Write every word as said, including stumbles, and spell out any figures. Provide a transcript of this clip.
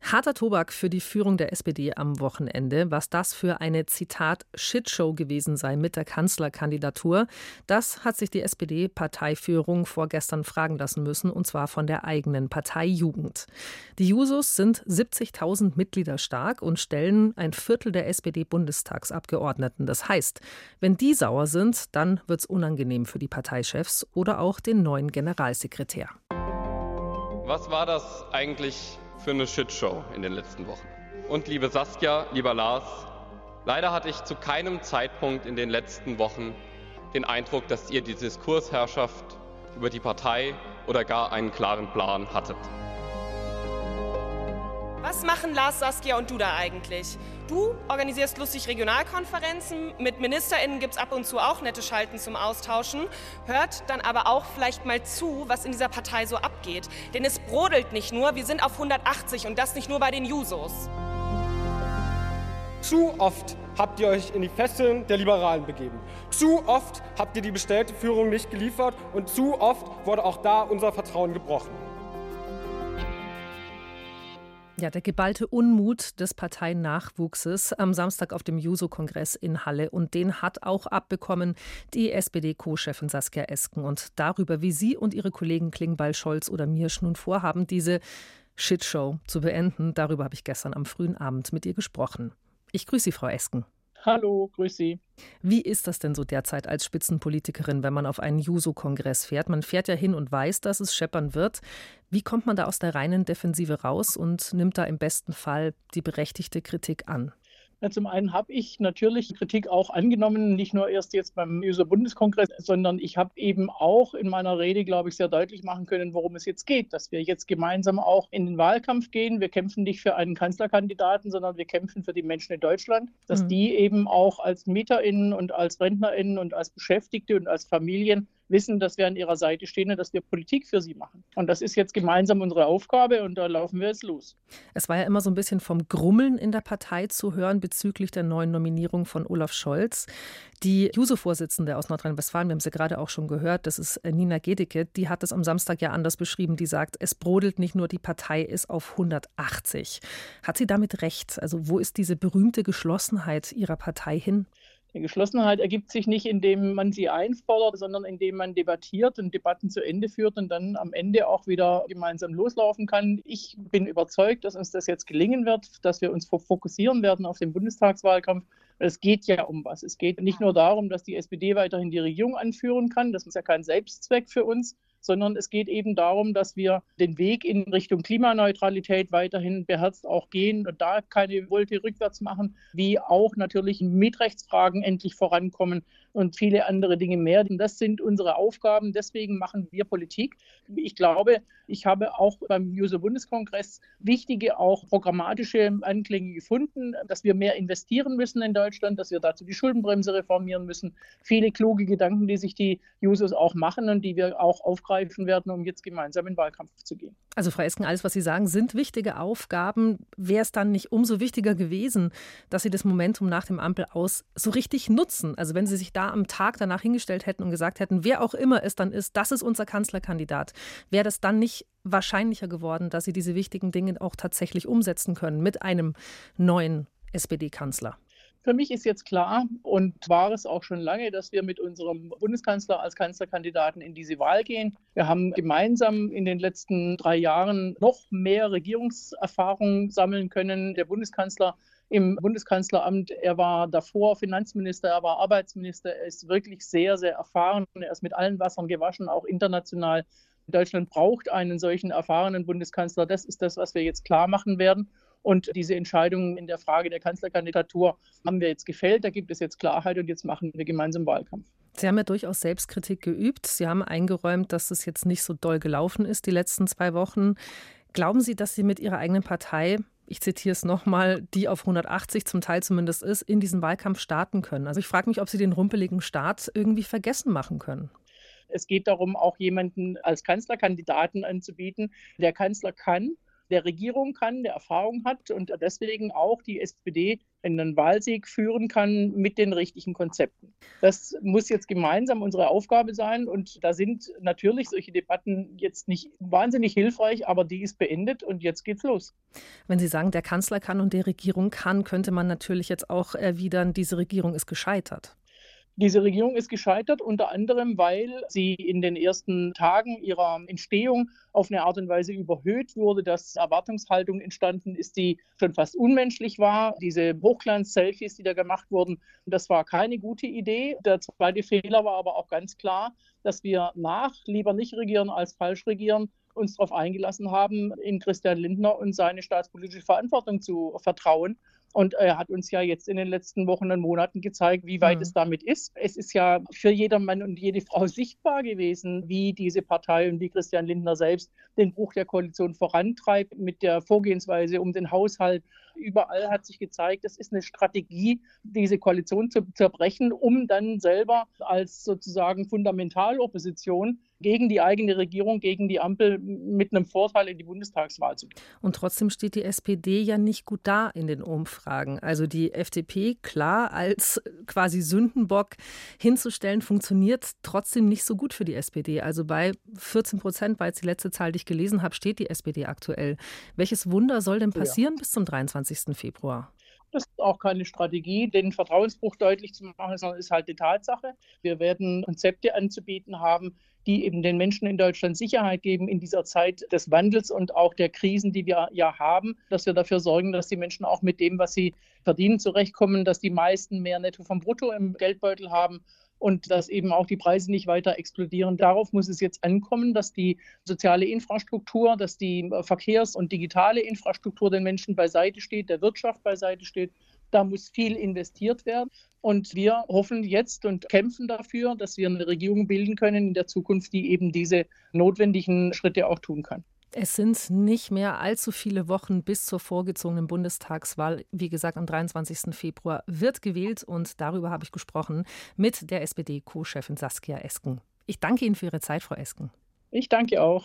Harter Tobak für die Führung der S P D am Wochenende. Was das für eine, Zitat, Shitshow gewesen sei mit der Kanzlerkandidatur, das hat sich die S P D-Parteiführung vorgestern fragen lassen müssen, und zwar von der eigenen Parteijugend. Die Jusos sind siebzigtausend Mitglieder stark und stellen ein Viertel der S P D-Bundestagsabgeordneten. Das heißt, wenn die sauer sind, dann wird es unangenehm für die Parteichefs oder auch den neuen Generalsekretär. Was war das eigentlich für eine Shitshow in den letzten Wochen? Und liebe Saskia, lieber Lars, leider hatte ich zu keinem Zeitpunkt in den letzten Wochen den Eindruck, dass ihr die Diskursherrschaft über die Partei oder gar einen klaren Plan hattet. Was machen Lars, Saskia und du da eigentlich? Du organisierst lustig Regionalkonferenzen, mit MinisterInnen gibt es ab und zu auch nette Schalten zum Austauschen, hört dann aber auch vielleicht mal zu, was in dieser Partei so abgeht. Denn es brodelt nicht nur, wir sind auf hundertachtzig und das nicht nur bei den Jusos. Zu oft habt ihr euch in die Fesseln der Liberalen begeben. Zu oft habt ihr die bestellte Führung nicht geliefert und zu oft wurde auch da unser Vertrauen gebrochen. Ja, der geballte Unmut des Parteinachwuchses am Samstag auf dem Juso-Kongress in Halle. Und den hat auch abbekommen die S P D-Co-Chefin Saskia Esken. Und darüber, wie sie und ihre Kollegen Klingbeil, Scholz oder Miersch nun vorhaben, diese Shitshow zu beenden, darüber habe ich gestern am frühen Abend mit ihr gesprochen. Ich grüße Sie, Frau Esken. Hallo, grüß Sie. Wie ist das denn so derzeit als Spitzenpolitikerin, wenn man auf einen Juso-Kongress fährt? Man fährt ja hin und weiß, dass es scheppern wird. Wie kommt man da aus der reinen Defensive raus und nimmt da im besten Fall die berechtigte Kritik an? Ja, zum einen habe ich natürlich Kritik auch angenommen, nicht nur erst jetzt beim Juso-Bundeskongress, sondern ich habe eben auch in meiner Rede, glaube ich, sehr deutlich machen können, worum es jetzt geht, dass wir jetzt gemeinsam auch in den Wahlkampf gehen. Wir kämpfen nicht für einen Kanzlerkandidaten, sondern wir kämpfen für die Menschen in Deutschland, dass mhm. die eben auch als MieterInnen und als RentnerInnen und als Beschäftigte und als Familien wissen, dass wir an ihrer Seite stehen und dass wir Politik für sie machen. Und das ist jetzt gemeinsam unsere Aufgabe und da laufen wir jetzt los. Es war ja immer so ein bisschen vom Grummeln in der Partei zu hören bezüglich der neuen Nominierung von Olaf Scholz. Die Juso-Vorsitzende aus Nordrhein-Westfalen, wir haben sie gerade auch schon gehört, das ist Nina Gedicke, die hat es am Samstag ja anders beschrieben. Die sagt, es brodelt nicht nur, die Partei ist auf hundertachtzig. Hat sie damit recht? Also wo ist diese berühmte Geschlossenheit ihrer Partei hin? Die Geschlossenheit ergibt sich nicht, indem man sie einfordert, sondern indem man debattiert und Debatten zu Ende führt und dann am Ende auch wieder gemeinsam loslaufen kann. Ich bin überzeugt, dass uns das jetzt gelingen wird, dass wir uns fokussieren werden auf den Bundestagswahlkampf. Es geht ja um was. Es geht nicht nur darum, dass die S P D weiterhin die Regierung anführen kann. Das ist ja kein Selbstzweck für uns, sondern es geht eben darum, dass wir den Weg in Richtung Klimaneutralität weiterhin beherzt auch gehen und da keine Wolte rückwärts machen, wie auch natürlich in Mietrechtsfragen endlich vorankommen und viele andere Dinge mehr. Das sind unsere Aufgaben, deswegen machen wir Politik. Ich glaube, ich habe auch beim Juso-Bundeskongress wichtige, auch programmatische Anklänge gefunden, dass wir mehr investieren müssen in Deutschland, dass wir dazu die Schuldenbremse reformieren müssen. Viele kluge Gedanken, die sich die Jusos auch machen und die wir auch aufgreifen werden, um jetzt gemeinsam in den Wahlkampf zu gehen. Also Frau Esken, alles, was Sie sagen, sind wichtige Aufgaben. Wäre es dann nicht umso wichtiger gewesen, dass Sie das Momentum nach dem Ampel aus so richtig nutzen? Also wenn Sie sich da am Tag danach hingestellt hätten und gesagt hätten, wer auch immer es dann ist, das ist unser Kanzlerkandidat, wäre das dann nicht wahrscheinlicher geworden, dass Sie diese wichtigen Dinge auch tatsächlich umsetzen können mit einem neuen S P D-Kanzler? Für mich ist jetzt klar und war es auch schon lange, dass wir mit unserem Bundeskanzler als Kanzlerkandidaten in diese Wahl gehen. Wir haben gemeinsam in den letzten drei Jahren noch mehr Regierungserfahrung sammeln können. Der Bundeskanzler im Bundeskanzleramt, er war davor Finanzminister, er war Arbeitsminister, er ist wirklich sehr, sehr erfahren. Er ist mit allen Wassern gewaschen, auch international. Deutschland braucht einen solchen erfahrenen Bundeskanzler. Das ist das, was wir jetzt klar machen werden. Und diese Entscheidung in der Frage der Kanzlerkandidatur haben wir jetzt gefällt. Da gibt es jetzt Klarheit und jetzt machen wir gemeinsam Wahlkampf. Sie haben ja durchaus Selbstkritik geübt. Sie haben eingeräumt, dass es jetzt nicht so doll gelaufen ist die letzten zwei Wochen. Glauben Sie, dass Sie mit Ihrer eigenen Partei, ich zitiere es nochmal, die auf hundertachtzig zum Teil zumindest ist, in diesen Wahlkampf starten können? Also ich frage mich, ob Sie den rumpeligen Start irgendwie vergessen machen können. Es geht darum, auch jemanden als Kanzlerkandidaten anzubieten. Der Kanzler kann der Regierung kann, der Erfahrung hat und deswegen auch die S P D in einen Wahlsieg führen kann mit den richtigen Konzepten. Das muss jetzt gemeinsam unsere Aufgabe sein und da sind natürlich solche Debatten jetzt nicht wahnsinnig hilfreich, aber die ist beendet und jetzt geht's los. Wenn Sie sagen, der Kanzler kann und die Regierung kann, könnte man natürlich jetzt auch erwidern, diese Regierung ist gescheitert. Diese Regierung ist gescheitert, unter anderem, weil sie in den ersten Tagen ihrer Entstehung auf eine Art und Weise überhöht wurde, dass Erwartungshaltung entstanden ist, die schon fast unmenschlich war. Diese Hochglanz-Selfies, die da gemacht wurden, das war keine gute Idee. Der zweite Fehler war aber auch ganz klar, dass wir nach lieber nicht regieren als falsch regieren uns darauf eingelassen haben, in Christian Lindner und seine staatspolitische Verantwortung zu vertrauen. Und er hat uns ja jetzt in den letzten Wochen und Monaten gezeigt, wie weit mhm. es damit ist. Es ist ja für jeder Mann und jede Frau sichtbar gewesen, wie diese Partei und wie Christian Lindner selbst den Bruch der Koalition vorantreibt mit der Vorgehensweise um den Haushalt. Überall hat sich gezeigt, es ist eine Strategie, diese Koalition zu zerbrechen, um dann selber als sozusagen Fundamentalopposition gegen die eigene Regierung, gegen die Ampel mit einem Vorteil in die Bundestagswahl zu gehen. Und trotzdem steht die S P D ja nicht gut da in den Umfragen. Also die F D P, klar, als quasi Sündenbock hinzustellen, funktioniert trotzdem nicht so gut für die S P D. Also bei vierzehn Prozent, war jetzt die letzte Zahl, die ich gelesen habe, steht die S P D aktuell. Welches Wunder soll denn passieren ja. bis zum dreiundzwanzigsten Februar? Das ist auch keine Strategie, den Vertrauensbruch deutlich zu machen, sondern ist halt die Tatsache. Wir werden Konzepte anzubieten haben, die eben den Menschen in Deutschland Sicherheit geben in dieser Zeit des Wandels und auch der Krisen, die wir ja haben, dass wir dafür sorgen, dass die Menschen auch mit dem, was sie verdienen, zurechtkommen, dass die meisten mehr Netto vom Brutto im Geldbeutel haben und dass eben auch die Preise nicht weiter explodieren. Darauf muss es jetzt ankommen, dass die soziale Infrastruktur, dass die Verkehrs- und digitale Infrastruktur den Menschen beiseite steht, der Wirtschaft beiseite steht. Da muss viel investiert werden. Und wir hoffen jetzt und kämpfen dafür, dass wir eine Regierung bilden können in der Zukunft, die eben diese notwendigen Schritte auch tun kann. Es sind nicht mehr allzu viele Wochen bis zur vorgezogenen Bundestagswahl. Wie gesagt, am dreiundzwanzigsten Februar wird gewählt und darüber habe ich gesprochen mit der S P D-Co-Chefin Saskia Esken. Ich danke Ihnen für Ihre Zeit, Frau Esken. Ich danke auch.